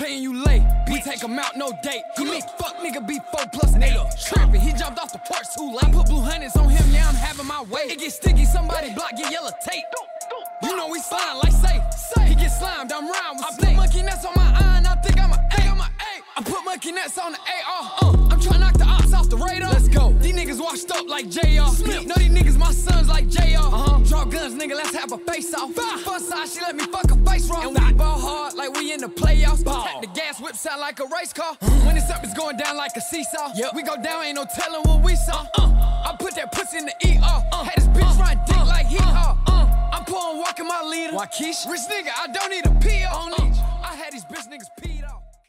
paying you late. We take him out, no date. He make fuck nigga be 4+8. Trippin', he jumped off the porch too late. I put blue hundreds on him, yeah, I'm having my way. It get sticky, somebody block, get yellow tape. You know we slime like say. He get slimed, I'm round with snake. I put monkey nuts on my eye and I think I'm a A. I put monkey nuts on the AR. I'm tryna knock the ops off the radar. Let's go. These niggas washed up like JR. Smith. Know these niggas my sons like JR. Draw guns, nigga, let's have a face off. Fun side, she let me fuck her face wrong. And we ball hard like we in the playoffs. Tap the gas, whip sound like a race car. When it's up, it's going down like a seesaw. We go down, ain't no telling what we saw. I put that pussy in the ER. Had this bitch run dick like hee-haw. I'm pouring walking my leader. Waukesha. Rich nigga, I don't need a PR. I had these bitch niggas pee.